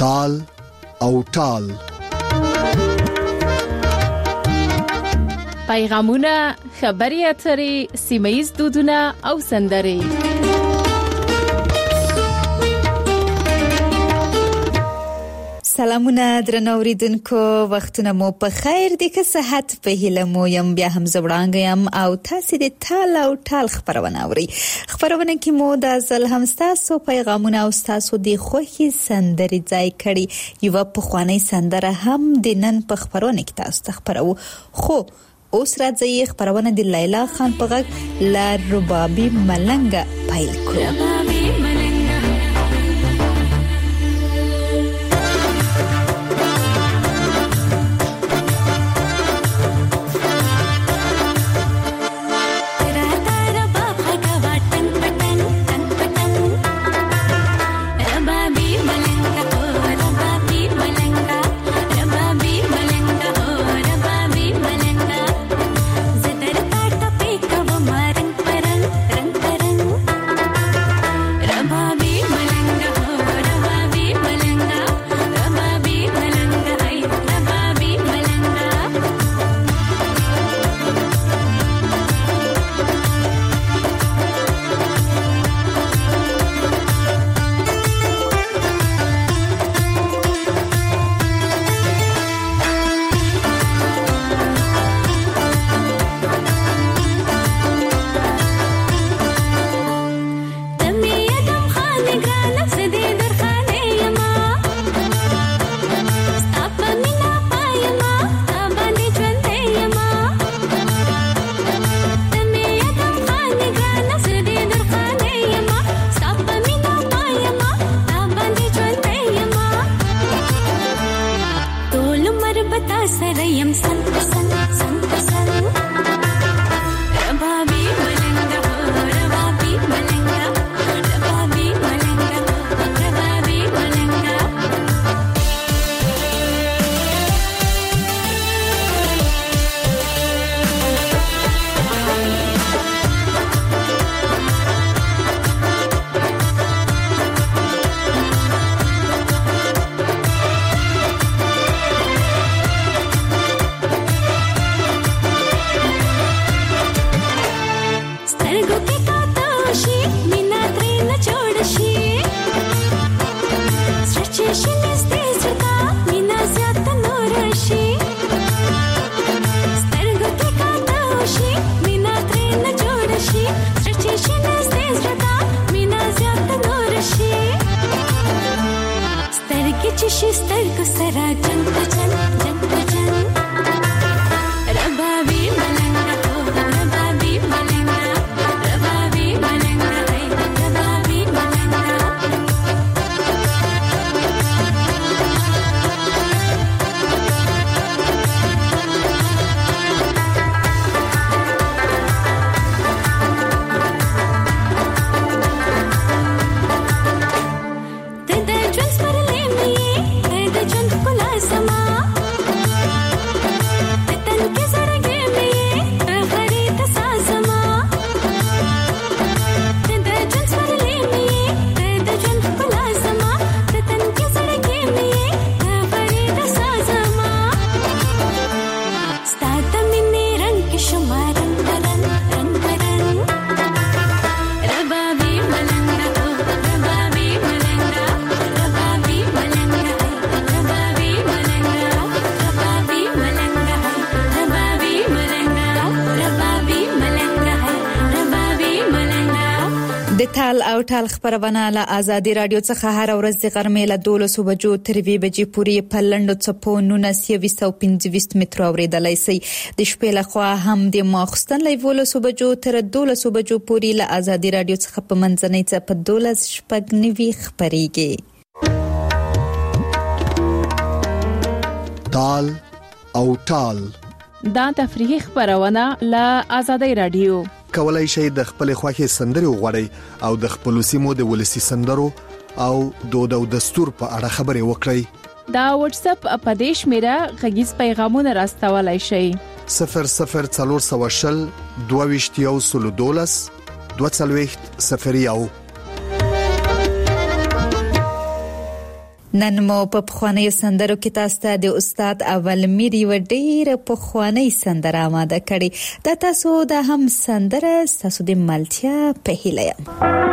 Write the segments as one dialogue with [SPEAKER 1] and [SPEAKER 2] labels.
[SPEAKER 1] تال او ټال.
[SPEAKER 2] پیغامونه، خبري اترې، سیمه‌ییز دودونه او سندرې.
[SPEAKER 3] سلامونه درنو اوریدونکو، وختونه مو په خیر دي، که صحت په هیله مو یم. بیا هم زوړانګ یم او تاسو د تال او ټال خبرونه اورئ. خبرونه کې مو د ځل هم تاسو پیغامونه او تاسو د خوښي سندرې ځای کړي. یو په خواني سندره هم د نن په خبرونه کې تاسو ته خبرو. خو اوس راځي خبرونه د لیلا خان په غږ لا ربابي ملنګ پیل کړو. تال او ټال خبرونه له آزادي رادیو څخه هر ورځ د غرمې له 12 بجو تر 2 بجې پورې په لندو چپو 1925 متر اوریدلای شي. د شپې له خوا هم د ماخستن له 12 بجو تر 12 بجو پورې له آزادي رادیو څخه په منځنۍ چپ 12 شپږ خبريږي.
[SPEAKER 1] تال او ټال
[SPEAKER 2] دا تفریحي خبرونه له آزادي رادیو.
[SPEAKER 1] کولای شئ د خپل خوښي سندري وغوړئ او د خپل سیمو د ولسی سندرو او دود او دستور په اړه خبري وکړئ.
[SPEAKER 2] دا واتس اپ اپدیش میرا غږیز پیغامونه راستولای شئ.
[SPEAKER 1] 0040 22 22
[SPEAKER 3] نن مو په پخوانیو سندرو کې تاسو ته د استاد اول میر یو ډېر پخوانی سندره آماده کړي. دا تاسو د هم سندره تاسو د ملتیا په هیله یم.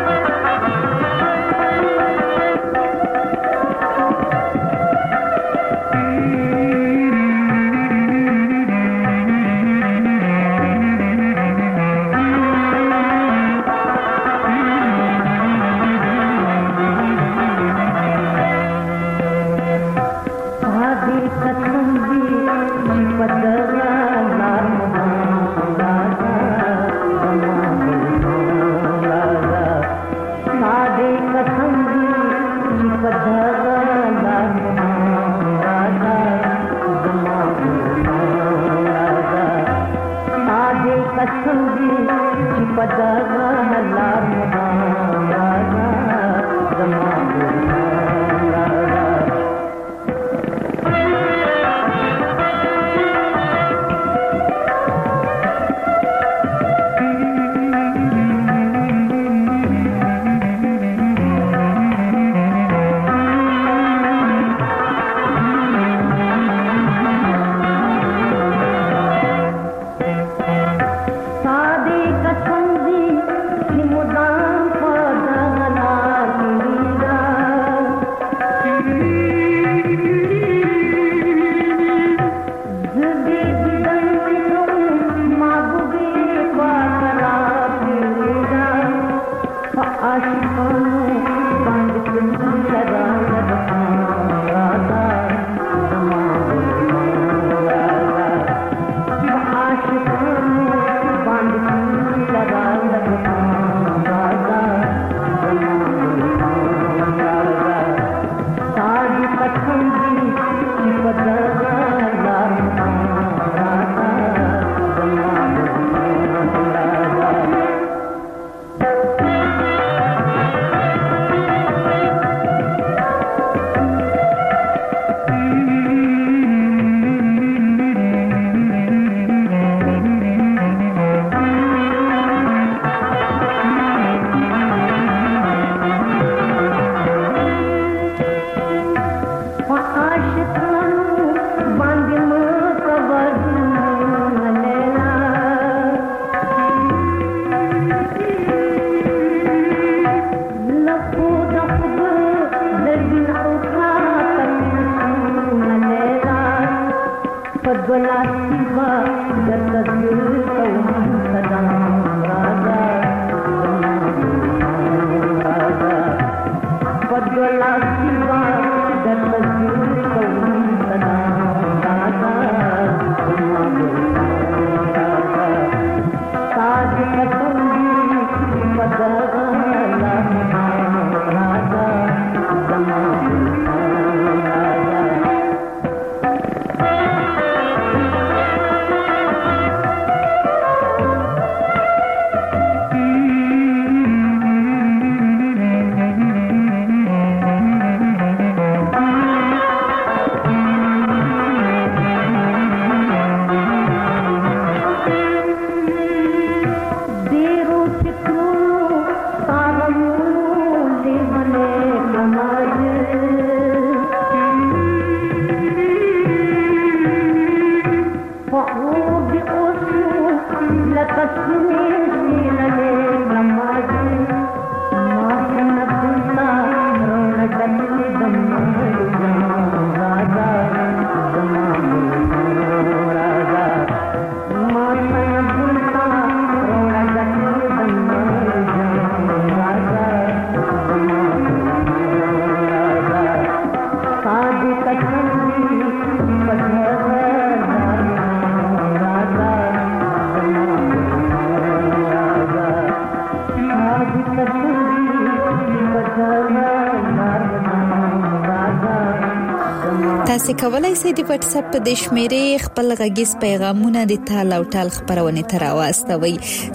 [SPEAKER 3] تاسو کولای شئ د واتس اپ د شمیرې خپل غږیز پیغامونه د تال او ټال خبرونه تر واستوي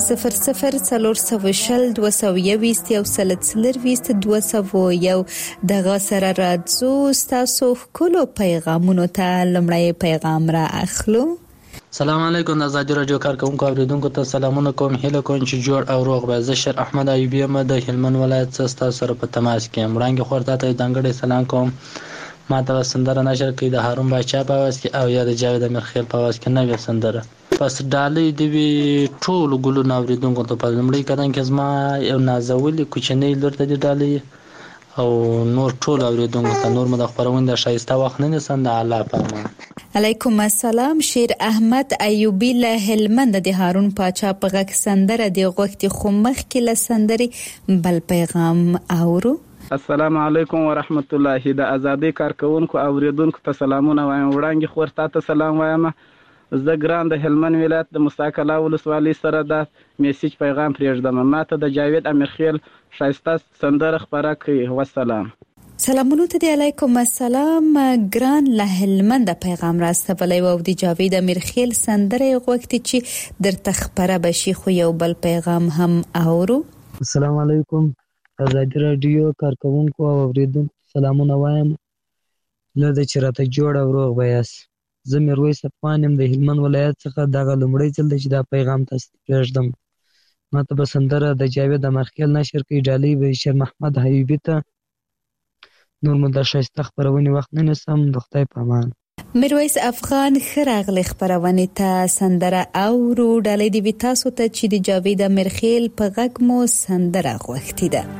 [SPEAKER 3] 002022 دغه سره راځو تاسو کولو پیغامونه ته لمړی پیغام را اخلو.
[SPEAKER 4] سلام علیکم د زاجو رادیو کارکونکو اوریدونکو ته سلامونه کوم. هیله کوم چې جوړ او روغ به. زه شر احمد ایوبی م د هلمند ولایت څخه تاسو سره په تماس کې یم. وړاندې خورته ته دنګړې سلام کوم. ما ته سندره نشر کړي د هارون باچا په आवाज کې او یا د جاوید امیرخیل په आवाज کې نوې سندره. پس ډالۍ د وی ټول ګلو اوریدونکو ته په لومړي قدم کې زما یو نازولې کوچنۍ لور ته د ډالۍ او نور ټول اوریدونکو ته نور مده خبرونه د شایسته وخت نه سند الله پامان.
[SPEAKER 3] علیکم السلام. شیر احمد ایوبی له هلمند د هارون پاچا په غږ سندره د غوښتي خمخ کې له سندري بل پیغام اورو.
[SPEAKER 5] السلام علیکم ورحمت الله. د ازادي کارکونکو اوریدونکو ته سلامونه وایم. وړاندې خورتا ته سلام وایم. زه ګران د هلمند ولایت د مستقله ولسوالۍ سره د میسج پیغام پرېږدم. ماته د جاوید امیرخیل شایسته سندره خبره کوي. والسلام.
[SPEAKER 3] سلامونه ته دی. علیکم السلام. ګران له هلمند پیغام راستبلی و د جاوید امیرخیل سندره غوښتي چې درته خبره بشي خو یو بل پیغام هم اورو.
[SPEAKER 6] السلام علیکم. ازادي رادیو کارکونکو او اوریدونکو سلامونه وایم. له د چرته جوړ او روغ بیاس. زه میرویس افغان یم د هلمند ولایت څخه. دغه لومړی ځل چې دا پیغام تاسو ته پرېږدم. ماته به سندره د جاوید امیرخیل نشر کړي. ډالۍ به شیر محمد حبیبي ته. نور مو د ښایسته خپرونې وخت نه نیسم. د خدای په امان.
[SPEAKER 3] میرویس افغان ښه راغلی خپرونې ته. سندره اورو. ډالۍ دې وي تاسو ته چې د جاوید امیرخیل په غږ مو سندره غوښتې ده.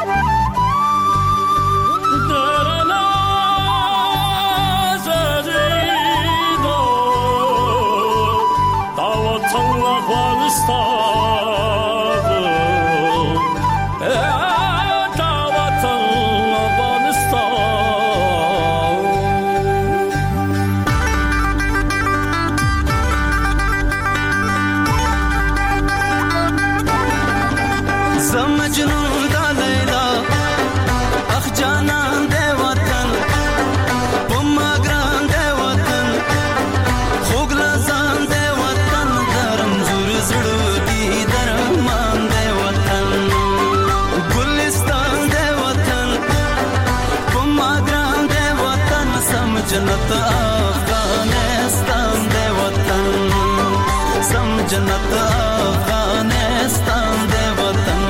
[SPEAKER 7] جنت افغانستان دے وطن سم جنت افغانستان دے وطن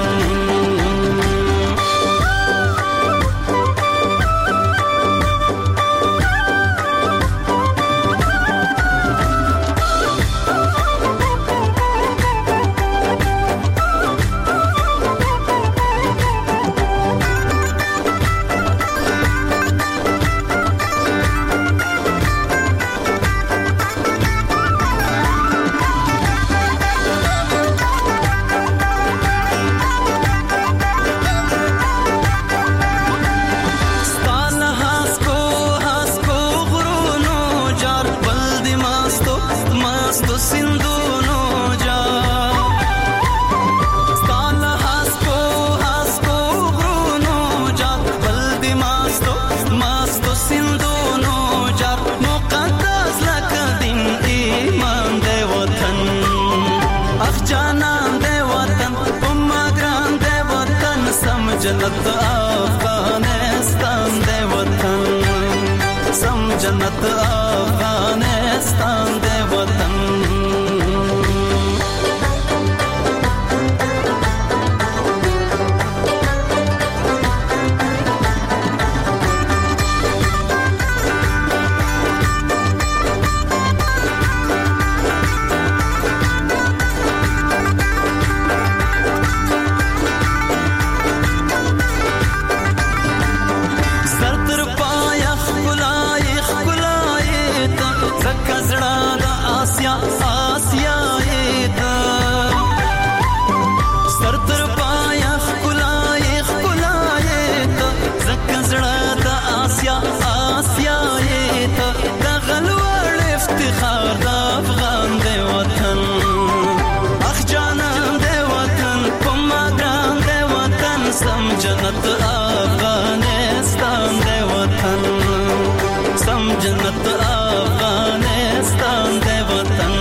[SPEAKER 7] جنت افغانستان دے وطن سم جنت افغانستان دے وطن جنت افغانستان دے وطن سم جنت افغانستان دے وطن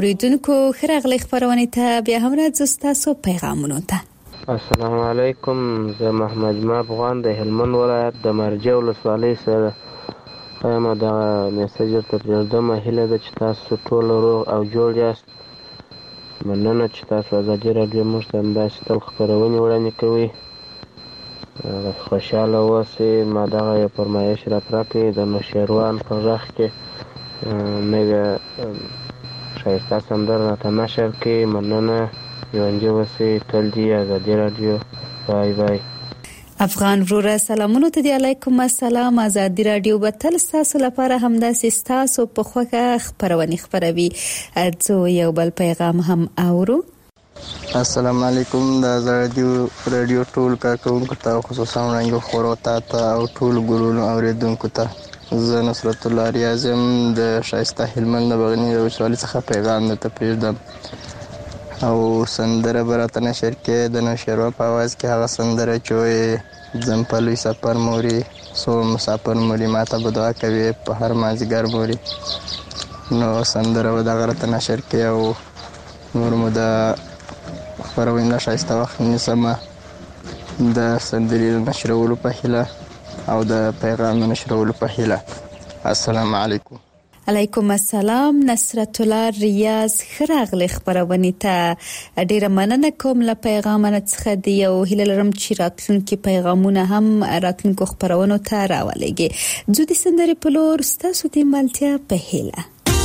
[SPEAKER 3] اوریدونکو خراغلی خبرونه ته بیا هم راځو تاسو پیغامونو ته.
[SPEAKER 8] السلام علیکم، زه محمد ما افغان د هلمند ولایت د مرجع ولسوالۍ سره یم. دغه میسج ورته پرېږدم. هیله ده چې تاسو ټول روغ او جوړ یاست. مننه چې تاسو ازادي راډیو موږ ته همداسې تل خپرونې وړاندې کوئ. خوشحاله اوسئ. ما دغه یو فرمایش راپرکړی د نوشیروان په غږ کې نوې ښایسته سندره راته نشر کړي. مننه، ژوندي اوسئ. تل دې ازادي راډیو. بای بای.
[SPEAKER 3] افغان وروره سلامونه ته دی. علیکم السلام. ازادي راډیو به تل ستاسو لپاره همداسې ستاسو په خوښه خپرونې خپروي. زه یو بل پیغام هم اورو.
[SPEAKER 9] السلام علیکم. د راډیو ټول کارکونکو ته خصوصا وړاندې خورو ته او ټول ګلونو اوریدونکو ته زه نصرت الله ریاض یم د ښایسته هلمند د بغنی ولسوالۍ څخه پیغام درته پرېږدم او سندره به راته نشر کړې د نوشیروان په اواز کې. هغه سندره چې وایي ځم په لوی سفر موري سوړ مسافر موري ماته به دعا کوي په هر مازدیګر موري. نو سندره به دغه راته نشر کړې او نور مو د خپرونې نه ښایسته وخت نیسمه د سندرې نشرولو په هیله او د پیغام نشرولو په هیله. السلام علیکم.
[SPEAKER 3] علیکم السلام. نصرت الله ریاض خراغلی خبرونه ته ډیره مننه کوم له پیغامونه څخه دی او هیله لرم چې راتلونکي پیغامونه هم راتلونکو خبرونو ته راولېږي. زه د سندرې په لور ستاسو د ملتیا په هیله.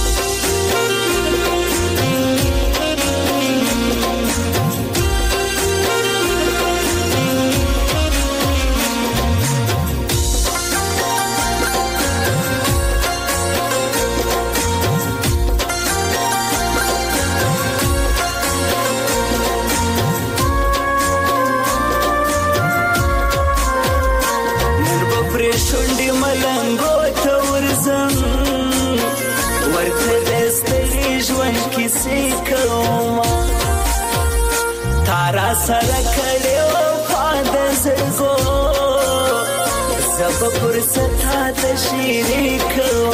[SPEAKER 7] تارا سره کړي او پاند زګو زب فرصت ته شریک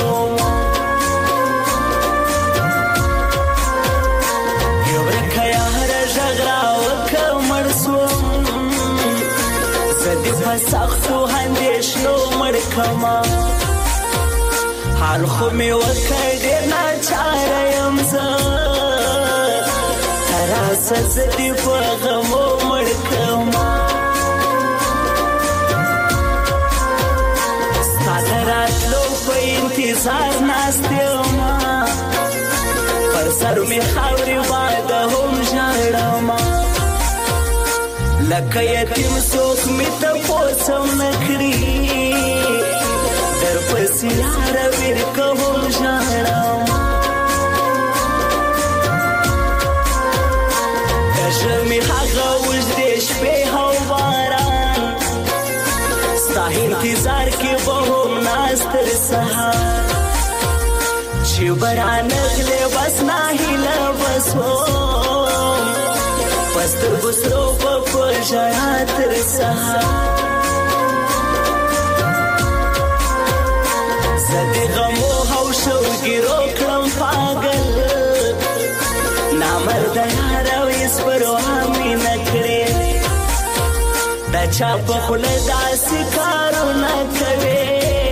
[SPEAKER 7] یو رکیا هر جګړه وکمر سو زدي فسختو هندېشلو مړکما حال خو می وکړې نه چاره يم زه سزدي په غمو مړکما ستاسو راتلو په انتظار ناستېما پر سر می خاورې باد هم ژړما لکه یتیم څوک می ته پوسم نکړي در پسې لار ورکه هم ژړما می هغه وجدې شپې هو باران ستا انتظار کې به هم ناستر سهار چې برانغلې بس نه هیله بسوم پستر بسرو په ژړا تر سهار زدې غمو هو شوګیرو کړم پاگل نامرد یاره ویسپرو همی نکړې دا چا په خوله داسې کارو نه کوي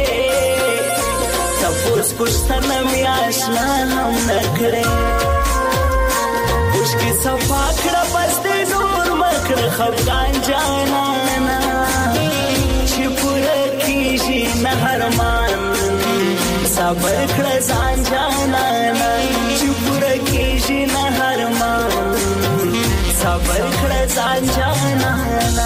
[SPEAKER 7] تپوس پوښتنه مې اشنا هم نه کړې اوښکې صفا کړه بس دې نور مه کړه خفګان جانانه چې پوره کېږي نه ارمان صبر کړه ځان جانانه چې پوره کېږي نه ارمان صبر کړه ځان جانانه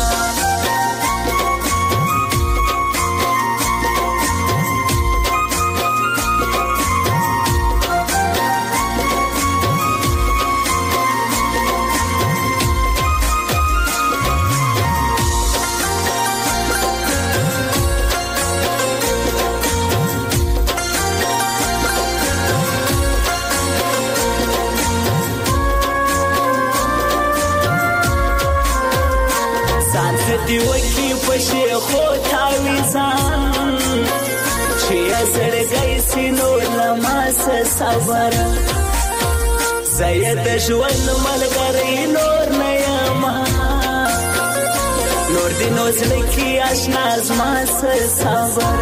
[SPEAKER 7] دی وکی پشه خو تاویزان چی ازرگای سینو لماس صبر زید ژوند ملګری نور نه یم نور دی نو زړه کې آشنا زما سره صبر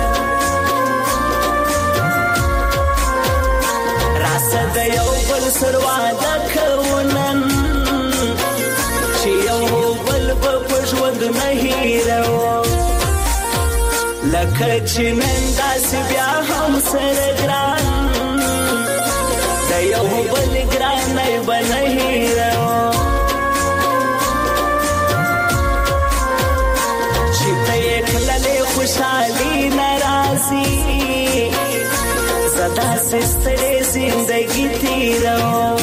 [SPEAKER 7] راسه د یو بل سره وعده کوو نن چې یو بل په ژوند نه هیروو لکه چې نن داسې بیا هم سره ګران د یو بل ګرانۍ به نه هیروو چې ته یې کللې خوشحالي نه راځي زه داسې ستړې زندګي تېروم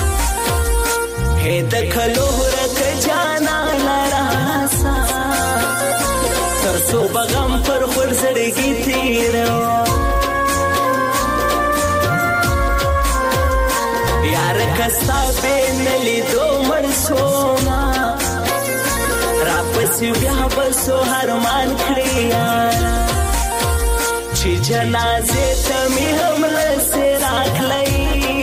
[SPEAKER 7] هې د کلو ورکه جانانه راسه تر څو به غم پر خور زړګي تېروم یاره که ستا بې نه لیدو مړ شومه راپسې بیا به څو هرمان کړې یاره چې جنازې ته مې هم لسې راکلی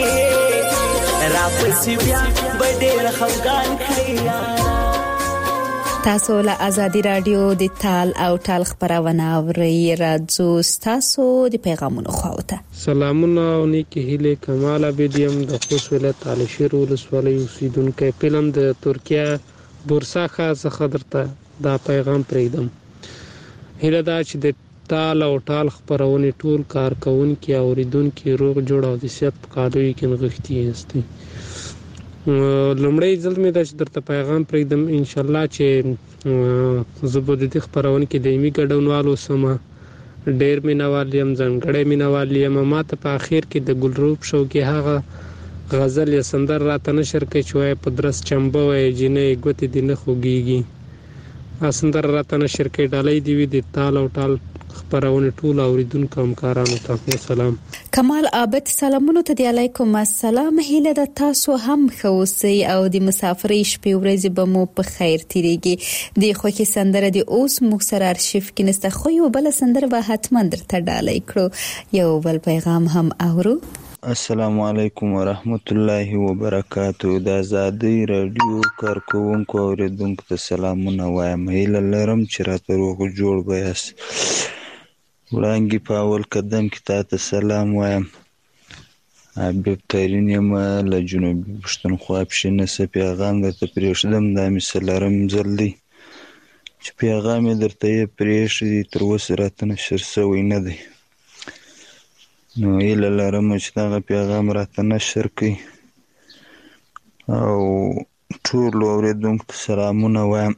[SPEAKER 7] راپسې بیا به ډېر خفګان کړې یاره
[SPEAKER 3] تاسو له ازادي رادیو د تال او ټال خبرونه اورئ راځو تاسو د پیغامونو خواته
[SPEAKER 10] سلامونه او نیکی هیله کمال عبدیم د خوست ولایت علشیر ولسوالۍ اوسیدونکو فلم د ترکیه بورسا څخه درته دا پیغام پرېږدم هیله دا چې د تال او ټال خبرونه ټول کارکونکو اوریدونکو روغ جوړ او د صحت په کالوي کې نغښتي استي لومړی ځل مې دا چې درته پیغام پرېږدم ان شاء الله چې زه به د دې خبرونه کې دایمي ګډونوال اوسم ډېر مینوال یم ځانګړی مینوال یم ما ته په اخر کې د ګلروب شو کې هغه غزل یا سندر راته نشر کوي چې وایي په درس چمبه وایي جینۍ ګوتې دې نه خوږېږي سندر راته نشر کوي ډالۍ دې وي د تال او ټال خبرونه ټول اوریدونکو همکارانو ته سلام
[SPEAKER 3] کمال عابد سلامونه ته دی علیکم السلام هیله د تاسو هم خوسي او د مسافرۍ شپې ورځې به مو په خیر تیریږي د خوخي سندره د اوس مخسر ارشیف کې نسته خو یو بل سندره به حتما درته ډالۍ کړو یو بل پیغام هم اورو
[SPEAKER 11] السلام علیکم ورحمت الله وبرکاتہ د آزادۍ رادیو کارکونکو اوریدونکو ته سلامونه وایم هیله لرم چې راته روغ جوړ بیاست وړانګې په اول قدم کې تاته سلام وایم حبیب ترین یم له جنوبي پښتونخوا پښینسه پیغام درته پرېږدم دا مې څلورم ځل دی چې پیغام یې درته یې پرېښی تر اوسه راته نشر شوی نه دی نو هیله لرم چې دغه پیغام راته نشر کړي او ټولو اورېدونکو ته سلامونه وایم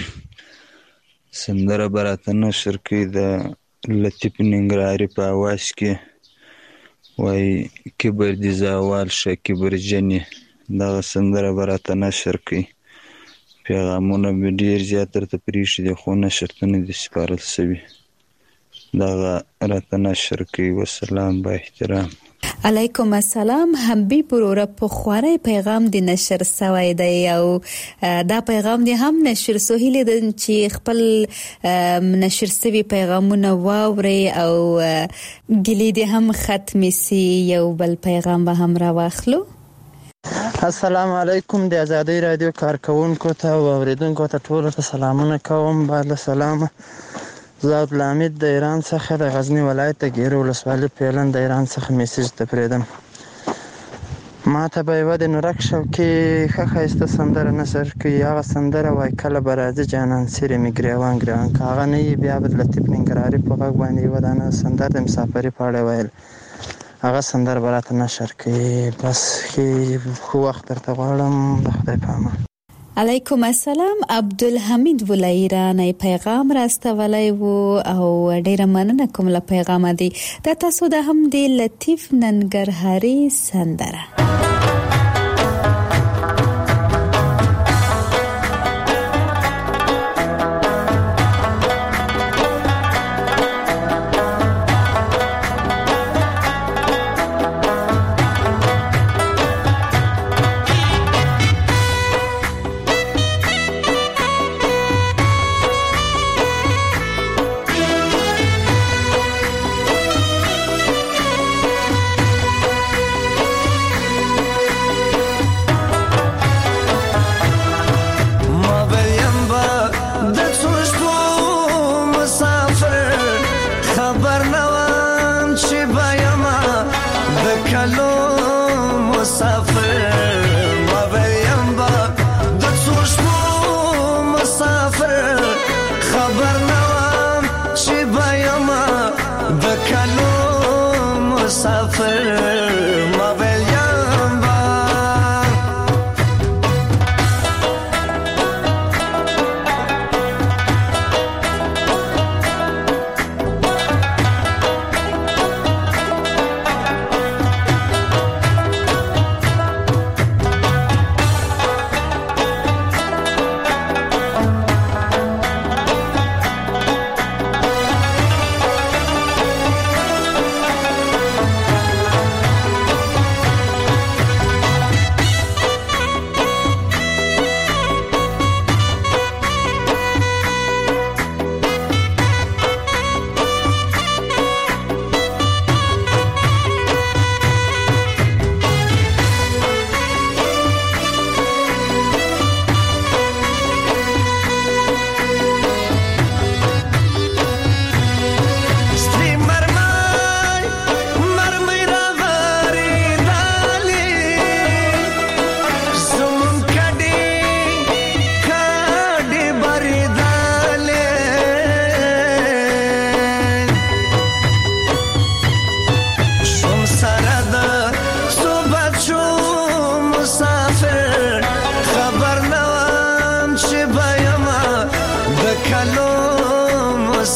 [SPEAKER 11] سندره به راته نشر کړي د لطیف ننګرهاري په اواز کې وایي کبر دې زوال شه کبرجنې دغه سندره به راته نشر کړي پیغامونه مې ډېر زیات درته پرېښي دي خو نشر ته نه دي سپارل شوي دغه راته نشر کړي وسلام با احترام
[SPEAKER 3] علیکم السلام حبیب وروره په خواري پیغام دی نشر سوی دی او دا پیغام دی هم نشر سوهیل د چې خپل نشر سوي پیغامونه واوري او ګلی دی هم ختم سي یو بل پیغام به هم را واخلو
[SPEAKER 12] السلام علیکم د آزادۍ رادیو کارکونکو ته او اوریدونکو ته ټول ته سلامونه کوم بعد سلام زاد لامید د ایران څخه د غزنی ولایت د ګیرو ولسوالۍ پیلن د ایران څخه میسج ته پریدم ما ته به یو د نورک شو کې ښایسته سندره نشر کوي هغه سندره وای کله به راځي جانان سیرې مې ګریوان ګریوان که هغه نه وي بیا به د لطیف ننګرهاري په غږ باندې یوه دانه سندره د مسافرۍ په اړه ویل هغه سندره به راته نشر کوي بس ښه وخت درته غواړم د خدای په امان
[SPEAKER 3] علیکم السلام عبدالحمید ولایرانی پیغام راستولی وو او ډیره مننه کوم له پیغام دی دا تاسو د هم دی لطیف ننګرهاري سندره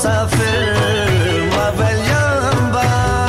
[SPEAKER 7] مسافر ما بلیم با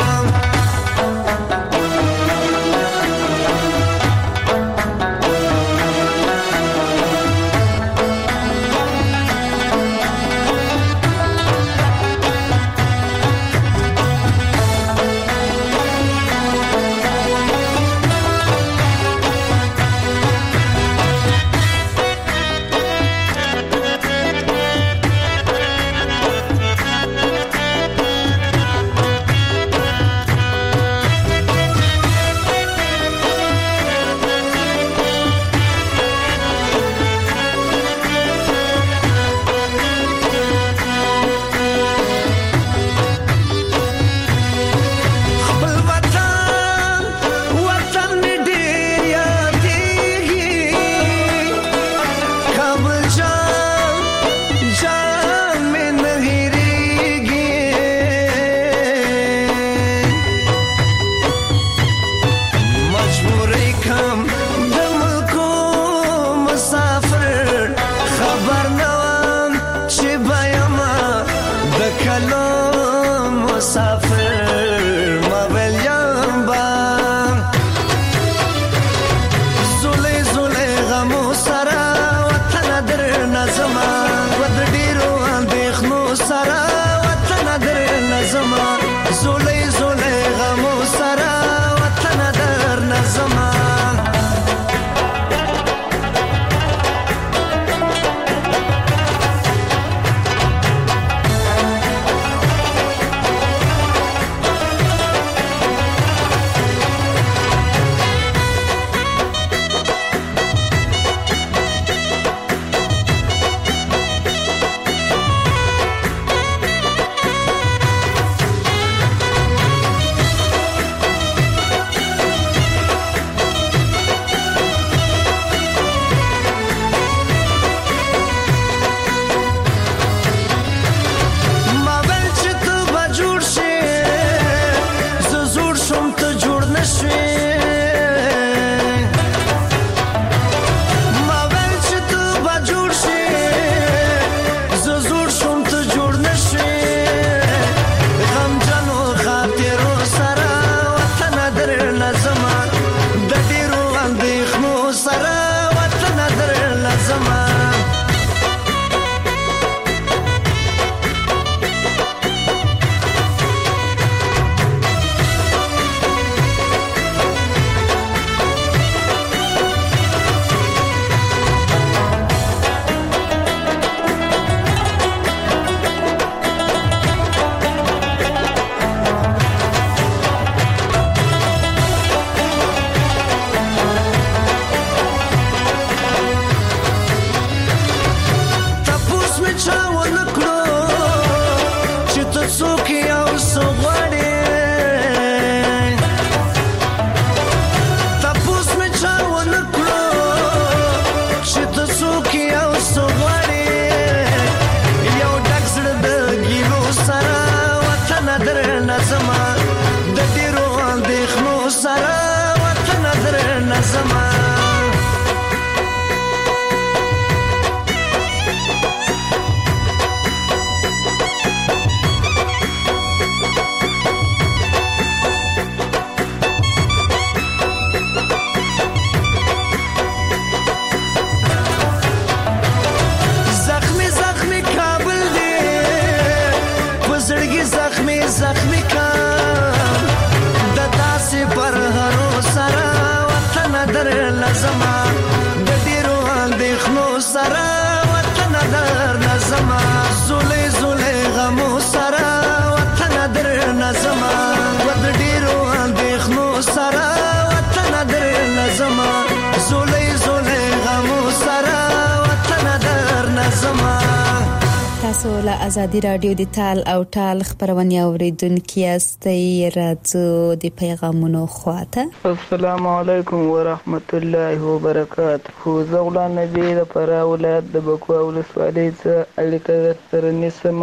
[SPEAKER 3] تاسو له ازادي رادیو د تال او ټال خبرونه اوریدونکو یاستئ. راځو د پیغامونو خواته.
[SPEAKER 13] السلام علیکم ورحمت الله وبرکاته. زه غلام نبی د فراه ولایت د بکوا ولسوالۍ څخه اړیکه سره نیسم.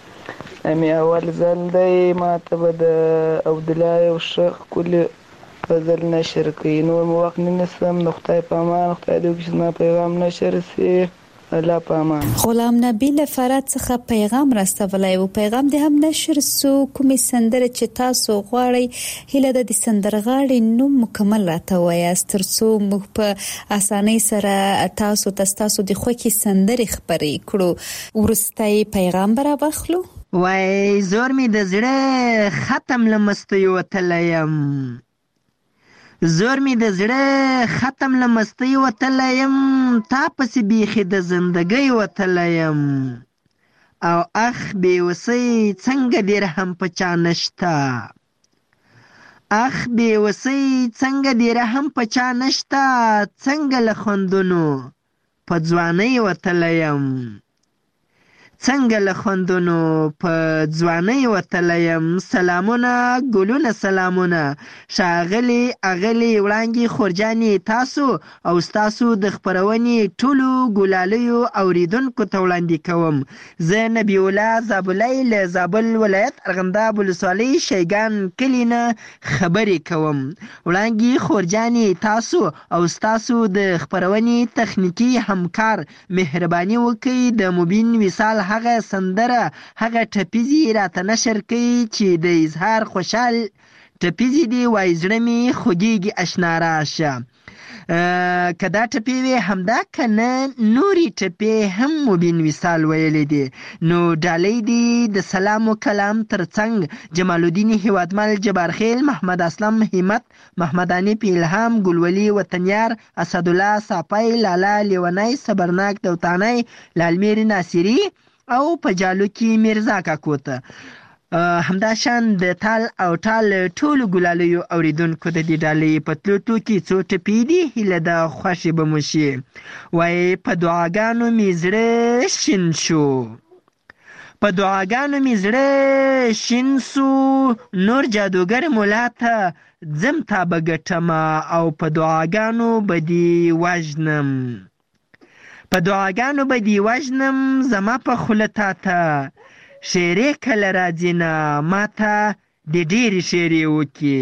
[SPEAKER 13] امي اول ځل دی ما ته به د عبدالله یو شیخ کلی غزل نشر کوي، نور مو وخت نه نیسم. د خدای په امان، خدای دې وکړي چې زما پیغام نشر سي. الله پامان.
[SPEAKER 3] غلام نبی له فرات څخه پیغام راستولی او پیغام د هم نشر سو کومې سندره چې تاسو غواړئ هله د سندرغاړي نوم مکمل راته وایاست ترڅو موږ په اسانۍ سره تاسو د خوښي سندرې خبرې کړو. ورستۍ پیغام برابخلو.
[SPEAKER 14] وای زور می د زړه ختم لمستي وتلیم، زور می د زړه ختم لمستي وتلیم، تا پسې بیخي د زندګۍ وتلیم، او اخ بې وسۍ څنګه ډېر هم په چا نشته، اخ بې وسۍ څنګه ډېر هم په چا نشته، څنګه له خوندونو په ځوانۍ وتلیم، څنګه له خوندونو په ځوانۍ وتلیم. سلامونه ګلونه سلامونه ښاغلي اغلي وړانګې خورجانې تاسو او ستاسو د خپرونې ټولو ګلالیو اوریدونکو ته وړاندې کوم. زه نبی الله زابلی له زابل ولایت ارغنداب ولسوالۍ شیګان کلي نه خبرې کوم. وړانګې خورجانې تاسو او ستاسو د خپرونې تخنیکي همکار مهرباني وکړئ د مبین وصال هغه سندره هغه ټپیزي راته نشر کوي چې د اظهار خوشحال ټپیزي دی وای زړه مې خوږیږي اشنا راشه. که دا ټپې وي همدا که نه نورې ټپې هم مبین وصال ویلی دی. نو ډالۍ دی د سلام و کلام ترڅنګ جمال الدین هیوادمل جبارخیل محمد اسلم همت محمد انیف الهام ګلولي وطنیار اسدالله صافی لالا لیونی صبرناک دوتانی لالمیر ناصری او په جالو کې میرزا کاکوته همدا شان د تال او ټال ټولو ګلالیو اوریدونکو د دې ډالۍ په تلو کې څو ټپې دي هیله د خوښې به مو شي. وایي په دعاګانو مې زړه شین شو، په دعاګانو مې زړه شین سو، نور جادوګر مولا ته ځم تا به ګټمه او په دعاګانو به دې وژنم، په دعاګانو به دې وژنم زما په خوله تا ته شیرې کله راځي نه ما ته د ډېرې شیرې وکړي،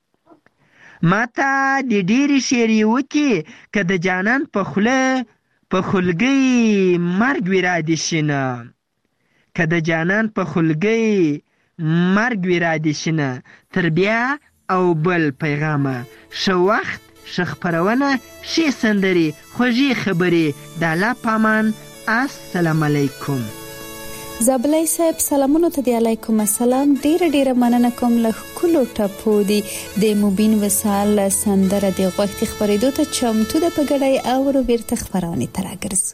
[SPEAKER 14] ما ته د ډېرې شیرې وکړي که د جانان په خوله په خولګۍ مرګ وي را دې شي نه، که د جانان په خولګۍ مرګ وي را دې شي نه. تر بیا او بل پیغامه ښه وخت ښه خپرونه ښې سندرې خوږې خبرې د الله پامان. السلام علیکم.
[SPEAKER 3] زابلی صاحب سلامونو ته دی علیکم السلام. ډیره مننه کوم له ښکلو ټپو دی د مبین وصال سندره د غوښتي خبرېدو ته چمتو ده په ګډۍ اورو بیرته خپرونې ته راګرځو.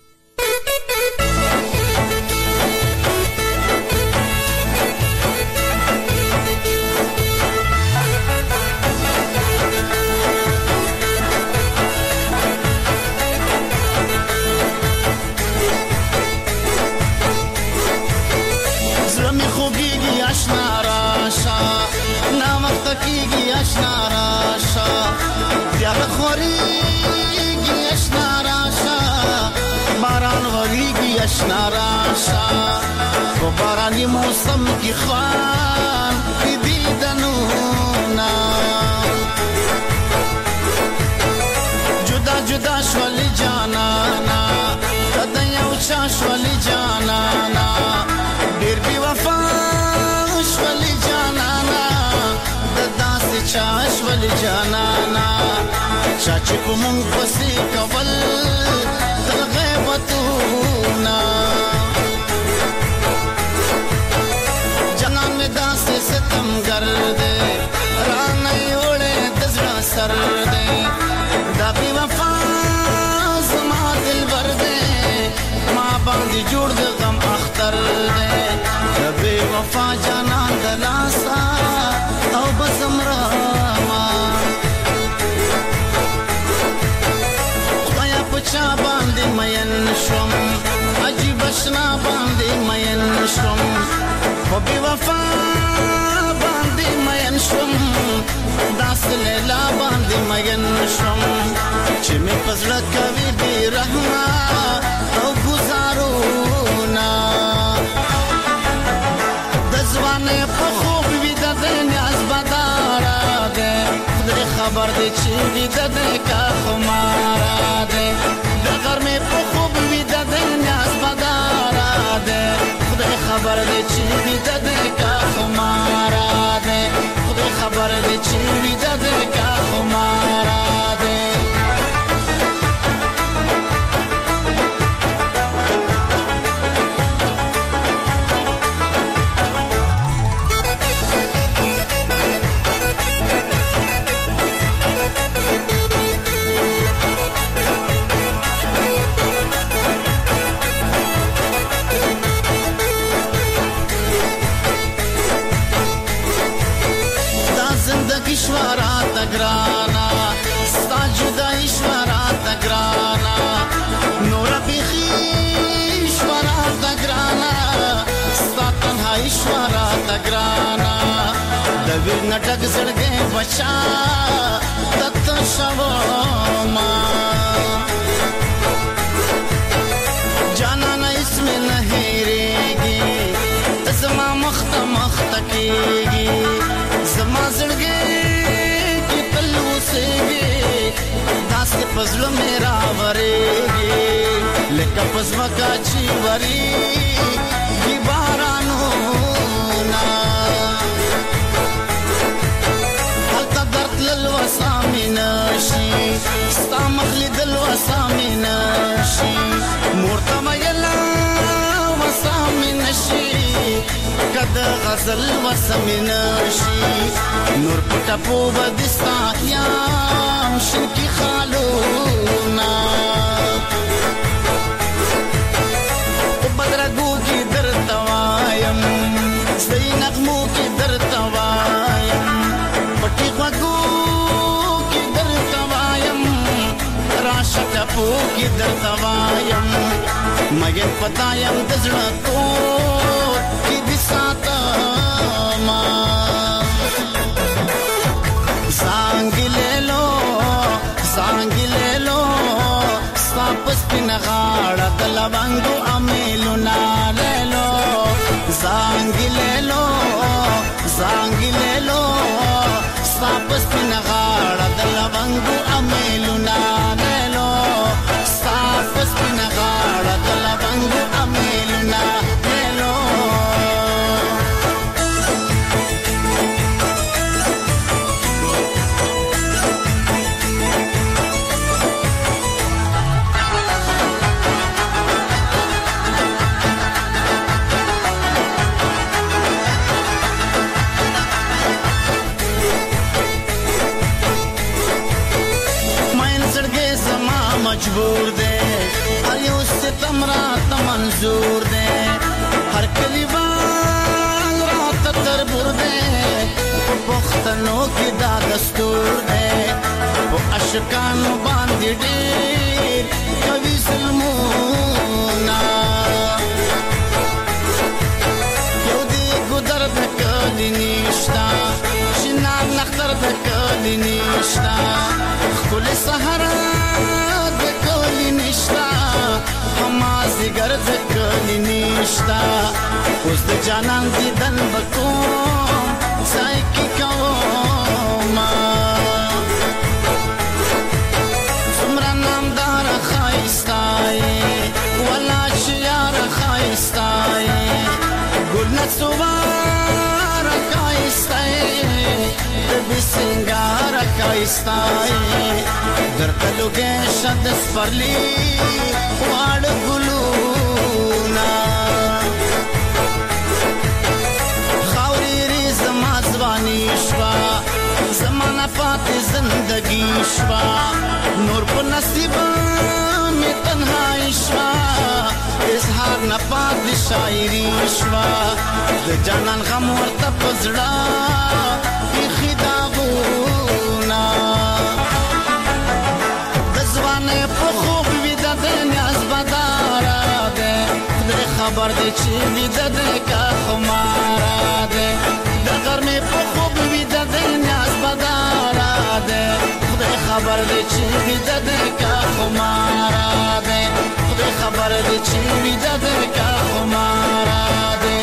[SPEAKER 15] اشنا راشا په باراني موسم کې خوان دې دنونا جدا جدا شول جانانا کده یو چا شول جانانا ډېر بي وفا شول جانانا داسې چا شول جانانا چا چې کوم پسې کول غیبتونا جنان میں داستے ستم گردے رانائی اوڑے دزرا سر دے دا بی وفا زما دل بردے ماں باندی جوڑ دے غم اختر دے دا بی وفا جانان دلاسا او بزم راما خدایا پچا باندې مین شوم عجیب اشنا باندې مین شوم خو بی وفا باندې مین شوم داس لیلا باندې مین شوم چې مې پزړه کوي بی رحمه او گزارونا د ځوانې په خوب وي د نیاز بداره ده خدای خبر دی چې وي د کا خماره ده د غرمې په خوب وي د شوارا تګرانا د ویر نټک زړګې بچا تت شو ما جانا نه اسم نه هېرېږي زما مخت کېږي زما زړګې کې تل اوسېږي داسې په زړه مې راورېږي لکه په ځمکه چې ورېږي بارانونه هلته درد تلل وسه مې نشي ستا مخ لیدل وسه مې نشي مور ته ویله وسه مې نشي کد غزل وسمین شي نور پټپو بدستا یام شنکی خالونا بدرګو کی درتوایم سې نغمو کی درتوایم پټي غوګو کی درتوایم راشه ټپو کی درتوایم مګر پتایم دزړه کو ساتما سانګ له لو ساپس پن غاړه د لونګو امیلو نا لو سانګ له لو ساپس پن غاړه د لونګو امیلو نا لو ساپس پن غاړه د لونګو امیلو نا مجبور دے ہر یو ستم رات منظور دے ہر کلیوان رات تربور دے پختنوں کی دا دستور دے وہ اشکان باندی ڈیر کبھی سلمونا یو دی گدر دکلی نیشتا شنان نختر دکلی نیشتا کل سہرہ نشتا همازی گرد کلی نشتا اوس د جانان دیدن بکوم ځای کې کوم څومره نامدار ښایسته ولا چې یار ښایسته ګل نڅوار ښایسته بې سینګار ښایسته درته لوګې شد سپرلی واړ ګلونا خاورې ری زما ځواني شوه زمانه پاتې زندګي شوه نور په نصیب مې تنهایي شوه اظهار نه پاتې شاعري شوه د جانان غم ورته په زړه ایښي داغونه خبر دې چې ویده دې کا خمارا دې د غرمې په خوب ویده دې نیاز بدارا دې خدای خبر دې چې ویده دې کا خمارا دې خدای خبر دې چې ویده دې کا خمارا دې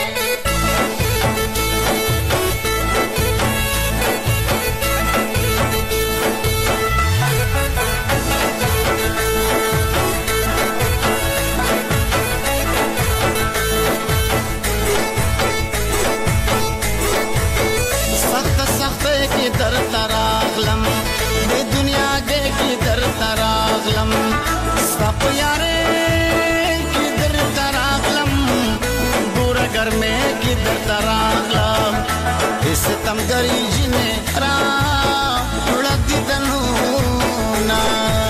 [SPEAKER 15] در تراغلم د دنیا کې در تراغلم سپ یاره کې در تراغلم ګور ګرمه کې در تراغلم اس تم ګری جنې را ولدي دنو نا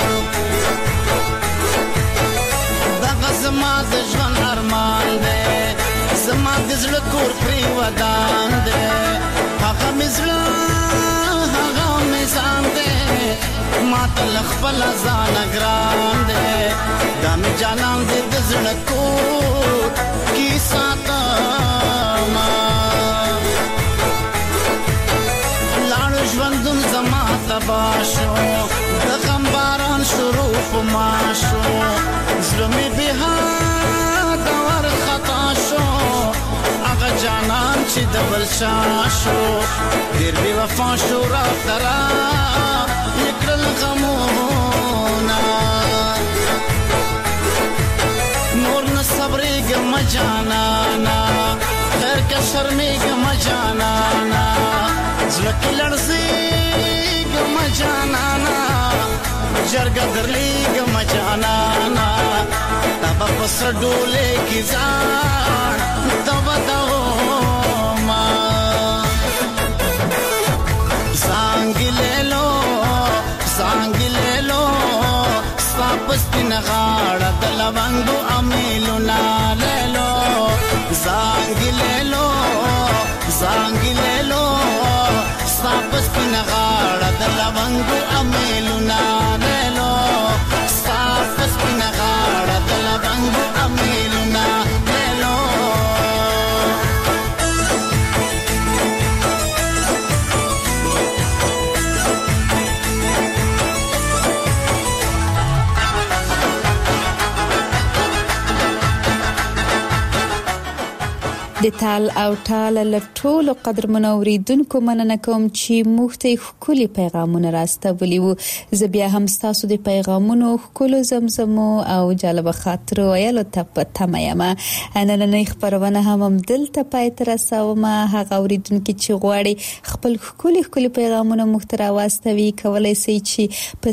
[SPEAKER 15] دا زما د ژوند ارمان دی زما د زړه کور پری ودان دی هغه مزړه ما تل خپل ځان ګران دې دا مې جانان دې د زړه کو کی ساته ما چا شو ډیر بې وفا شو را ترا یکړل غمونا نور نه صبرېږم جانانا خیر که شرمېږم جانانا زړه کې لړزېږم جانانا جرګه درلېږم جانانا تا به په سره ډولې کې ځان ته به دوما زانګې لیلو ستا په سپینه غاړه د لونګو امیلونه لیلو زانګې لیلو ستا په سپینه غاړه د لونګو امیلونه لیلو ستا په سپینه غاړه د لونګو امیلونه لیلو
[SPEAKER 3] د تال او ټال له ټولو قدرمنو اوریدونکو مننه کوم چې موږ ته ښکلي پیغامونه راستولي وو. زه بیا هم ستاسو د پیغامونو ښکلو زمزمو او جالب خاطرو ویلو ته په تمه یم. نننۍ خپرونه هم دلته پای ته رسوم. هغه اوریدونکي چې غواړي خپل ښکلي پیغامونه موږ ته راواستوي کولی شي چې په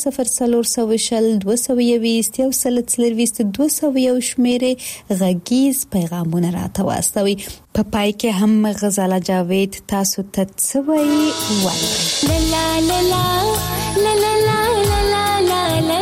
[SPEAKER 3] 004220 شمیرې غږیز پیغامونه راته واستوي. په پای کې هم غزاله جاوید تاسو ته څه وایي لا لا لا لا لا لا لا لا لا لا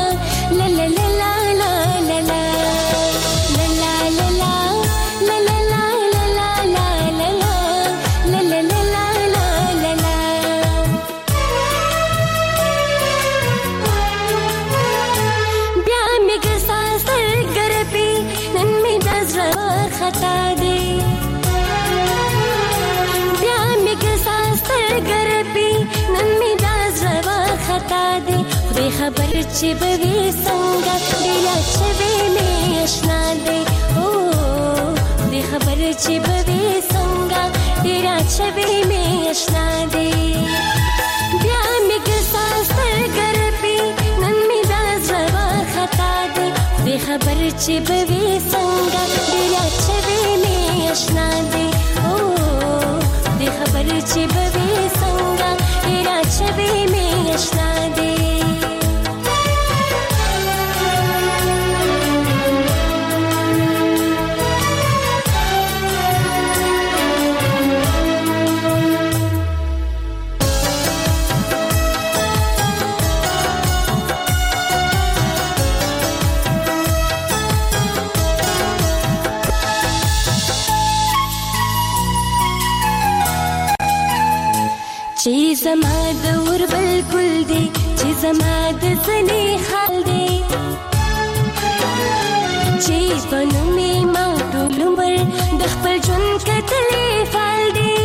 [SPEAKER 3] خبر چې بوي څنګه ډیلا چوي مې آشنا دی او دې خبر چې بوي څنګه ډیلا چوي مې آشنا دی بیا مې ګساس ګرپي نن مې دا زوا خطا دی دې خبر چې بوي څنګه ډیلا چوي مې آشنا دی او دې خبر چې بوي څنګه ډیلا چوي مې آشنا دی چې زما د ور بالکل دی چې زما د زنی حال دی چې بنو می ما ټول عمر د خپل ژوند کتلې فال دی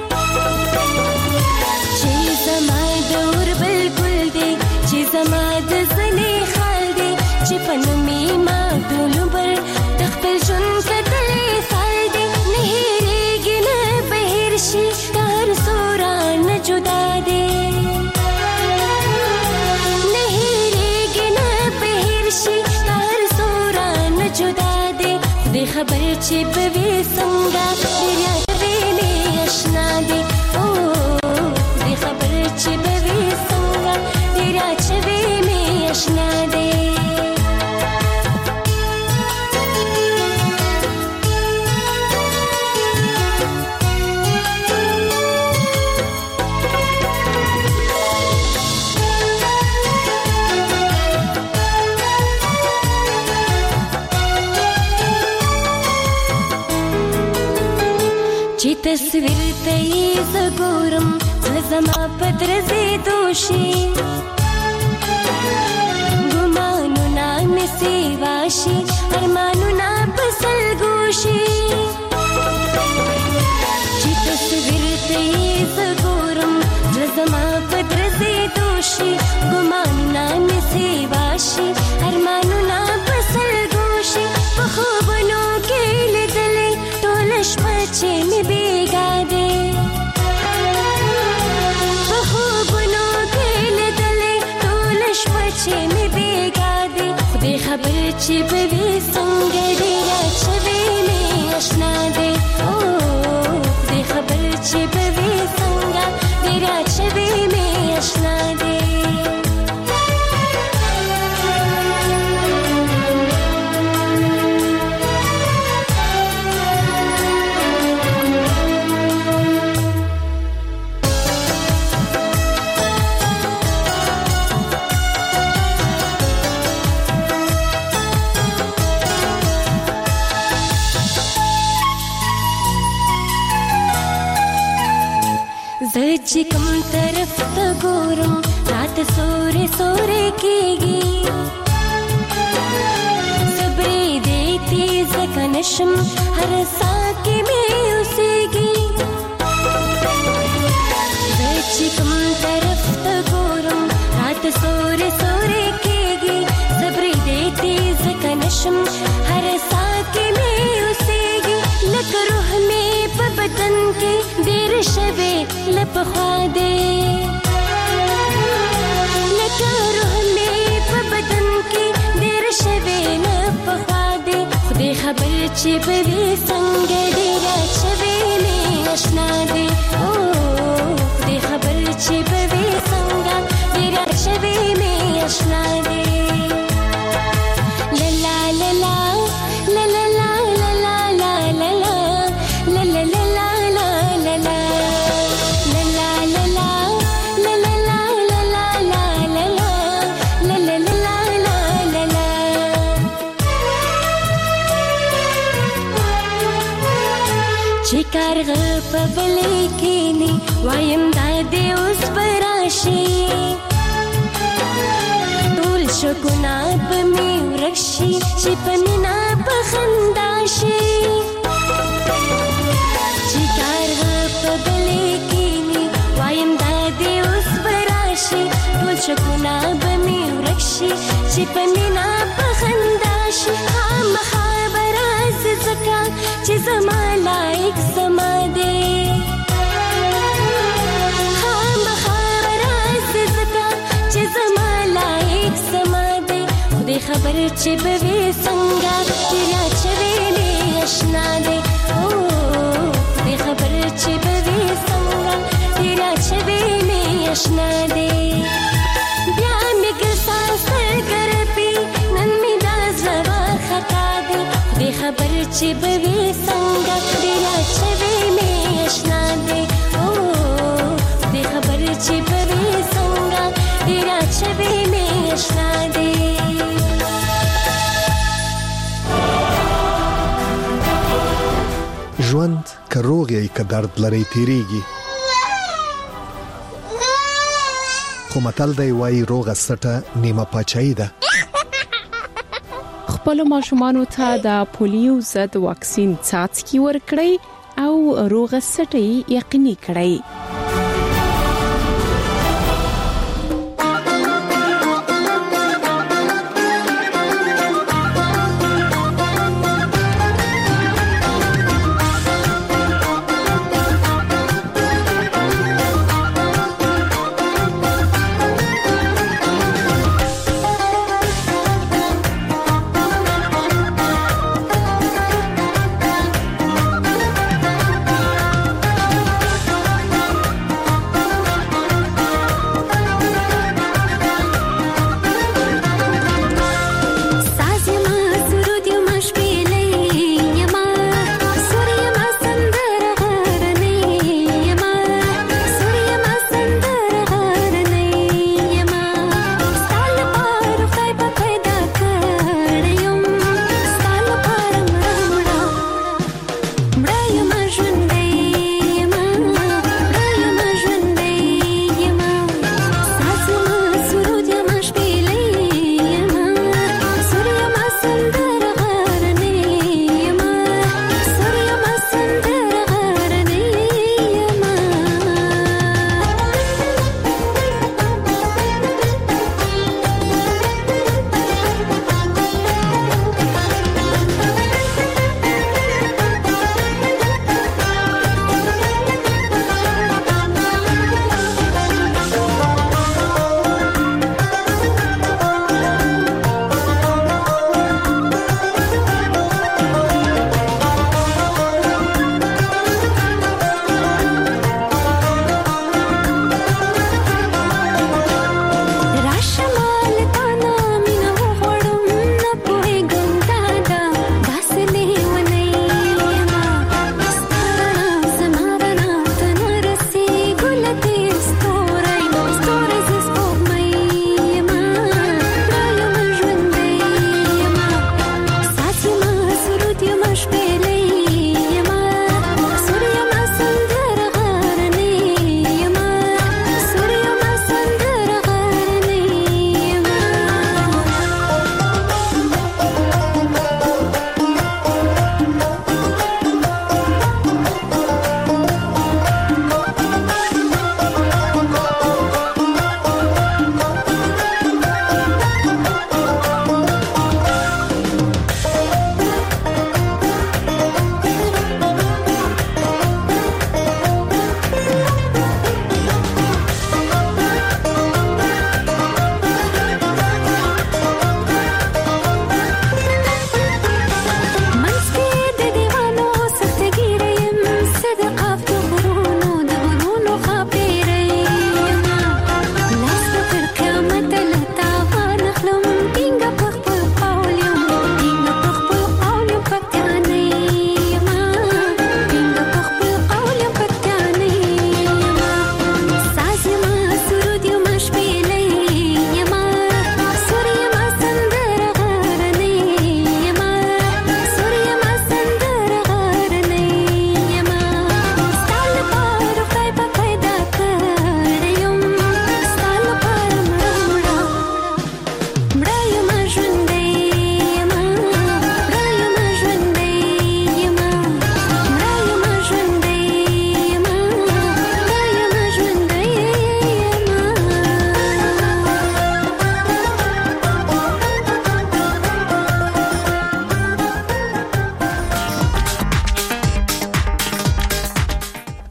[SPEAKER 3] چې زما د ور بالکل دی چې زما د زنی حال دی چې بنو می ما ټول عمر د خپل ژوند کتلې فال دی نه هېرېږي نه بهر شي هر سوران جدا دے نہیں ریگی نا پہرشی ہر سوران جدا دے دے خبر چی بوی سنگا دریا چوی میں اشنا دے او دے خبر چی بوی سنگا دریا چوی میں اشنا دے تصویر ته زګورم زما پدرزي دوشي ګمانو نا مسی واشي ارمانو نا پسل ګوشي چې تصویر ته زګورم زما پدرزي دوشي ګمانو نا مسی واشي ارمانو نا پسل ګوشي په خوبونو کې لیدلې ټول شپه چې می بیګا
[SPEAKER 16] چې به وي څنګه ډېره چوي مې اشنا دی خدای خبر چې به وي څنګه ډېره چوي مې اشنا دی چې کوم طرف ته ګورم رات سورې سورې کېږي صبرې دې تیز کنشم هر ساه کې مې اوسېږي چې کوم طرف ته ګورم رات سورې سورې کېږي صبرې دې تیز کنشم هر ساه کې مې اوسېږي لکه روح مې په بدن کې ډېر شوي لپخوا دې لکه روح مې په بدن کې ډېر شوي لپخوا دې خدای خبر چې به وي څنګه ډېره چوي مې اشنا دې خدای خبر چې به وي څنګه ډېره چوي مې اشنا دې لا لا لا لا لا لا لا لا لا لا لا لا لا چې کارغه په بلې کېني وایم دا دې اوس به راشي ټول شګونه به مې ورک شي چې په مینه به خندا شي چې کارغه په بلې کېني وایم دا دې اوس به راشي ټول شګونه به مې ورک شي چې په مینه به خندا شي خامخا به راځي ځکه چې زما لایق زما دی خامخا به راځي ځکه چې زما لایق زما دی خدای خبر چې به وي څنګه ډېره چوي مې اشنا دی خدای خبر چې به وي څنګه ډېره چوي مې اشنا دی بیا مې ګرځا سترګرپي نن مې دا زړه خطا دی خدای خبر چې به وي څنګه ډېره چوي مې اشنا دی خدای خبر چې به وي څنګه ډېره چوي مې اشنا دی
[SPEAKER 1] ژوند که روغ یې که درد لري تیریږي خو متل دی وایي روغه سټه نیمه پاچاهي ده
[SPEAKER 2] خپل ماشومانو ته د پولیو ضد واکسین څاڅکي ورکړئ او روغه سټه یقیني کړئ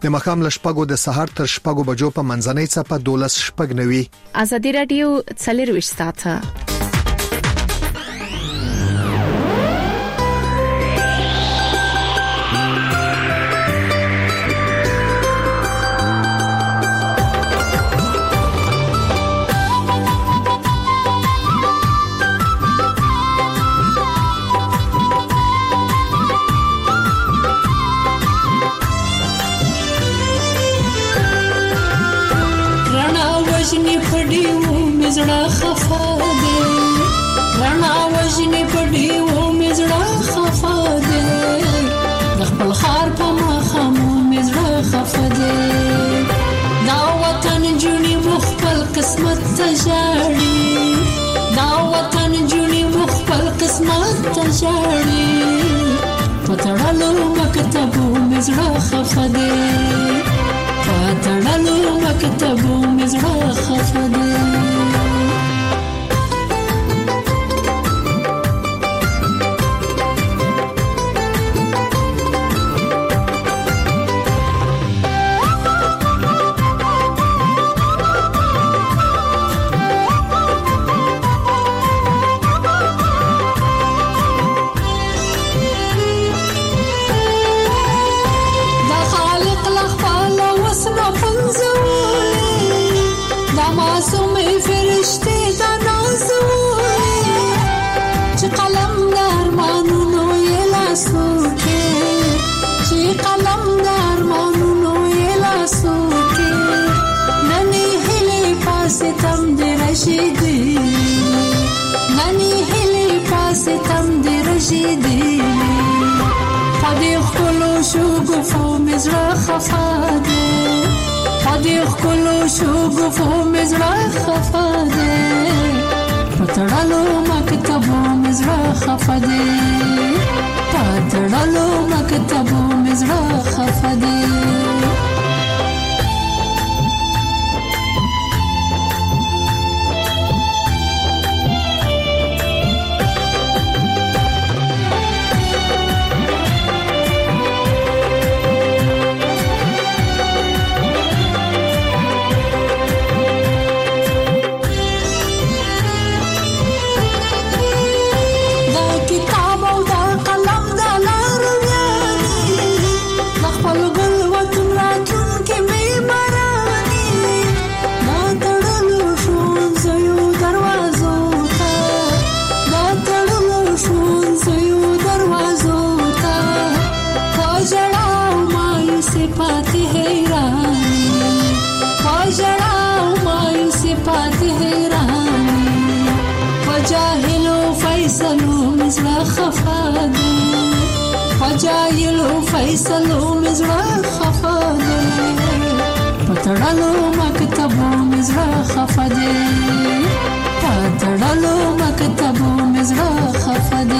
[SPEAKER 1] د مخام لشپګو د سهار تر شپګو بجو په منځنۍ صفه 12:09.
[SPEAKER 2] ازادي رادیو 24 ساعته.
[SPEAKER 17] وجنی پډیو مزړه خفا دے رڼا وجنی پډیو مزړه خفا دے د خپل خار په مخامو مزړه خفا دے دا وطن جونی مخبل قسمت تجاړي دا وطن جونی مخبل قسمت تجاړي پتړلو مکتبو مزړه خفا دے پتړلو مکتبو مزړه خفا دے نانی هلی پاس تم دی رشیدی پدی خلو شو گفو مزرا خفا دے پدی خلو شو گفو مزرا خفا دے پتړلو مکتبو مزرا خفا دے پتړلو مکتبو مزرا خفا دے جايلو فيصلو مزرا خفا دے پتړلو مکتبو مزرا خفا دے پتړلو مکتبو مزرا خفا دے